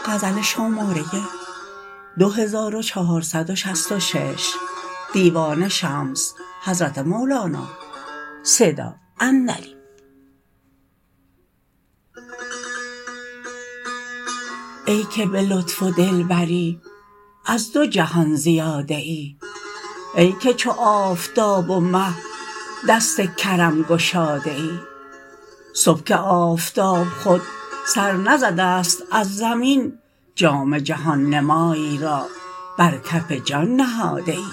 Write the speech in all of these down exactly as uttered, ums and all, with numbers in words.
غزل شماره دو هزار و چهارصد و شصت و شش دیوان شمس حضرت مولانا صدا اندلی. ای که به لطف و دلبری از دو جهان زیاده ای، ای که چو آفتاب و مه دست کرم گشاده ای. صبح که آفتاب خود سر نزده ست از زمین، جام جهان نمای را بر کف جان نهاده ای.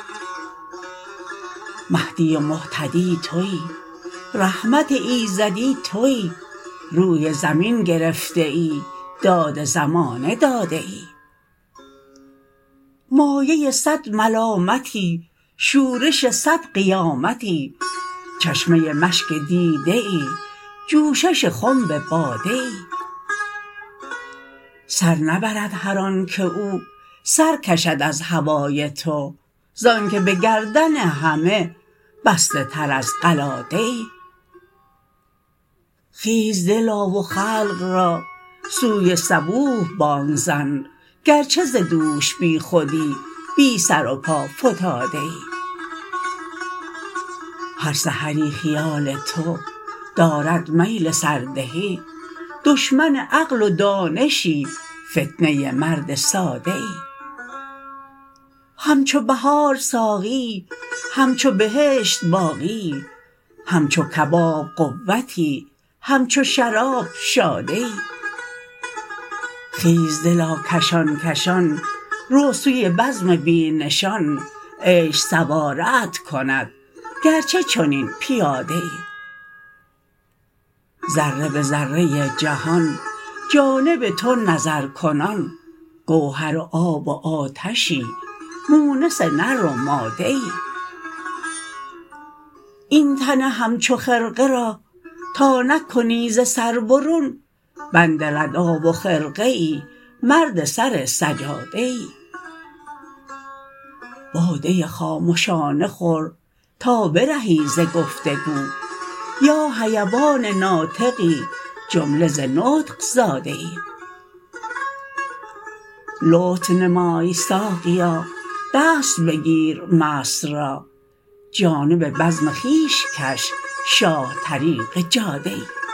مهدی و مهتدی تویی، رحمت ایزدی تویی، روی زمین گرفته ای داد زمانه داده ای. مایه صد ملامتی، شورش صد قیامتی، چشمه مشک دیده ای، جوشش خنب باده ای. سر نبرد هر آنک او سر کشد از هوای تو، زانک به گردن همه بسته تر از قلاده ای. خیز دلا و خلق را سوی صبوح بانگ زن، گرچه ز دوش بی خودی بی سر و پا فتاده ای. هر سحری خیال تو دارد میل سردهی، دشمن عقل و دانشی، فتنه مرد ساده ای. همچو بهار ساقیی، همچو بهشت باقیی، همچو کباب قوتی، همچو شراب شاده ای. خیز دلا کشان کشان رو سوی بزم بی نشان، عیش سواره ات کند گرچه چنین پیاده ای. ذره به ذره جهان جانب تو نظر کنان، گوهر و آب و آتشی، مونس نر و ماده ای. این تن همچو خرقه را تا نکنی ز سر برون، بند ردا و خرقه ای، مرد سر سجاده ای. باده خامشانه خور تا برهی ز گفت و گو، یا حیوان ناطقی جمله ز نطق زاده ای. لطف نمای ساقیا دست بگیر مست را، جانب بزم خویش کش شاه طریق جاده ای.